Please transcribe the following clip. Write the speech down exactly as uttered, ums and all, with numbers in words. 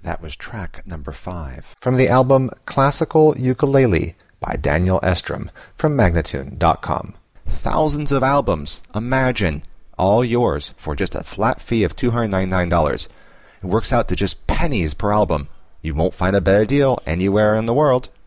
That was track number five. From the album Classical Ukulele by Daniel Estrom from Magnatune dot com. Thousands of albums, imagine, all yours for just a flat fee of two hundred ninety-nine dollars. It works out to just pennies per album. You won't find a better deal anywhere in the world.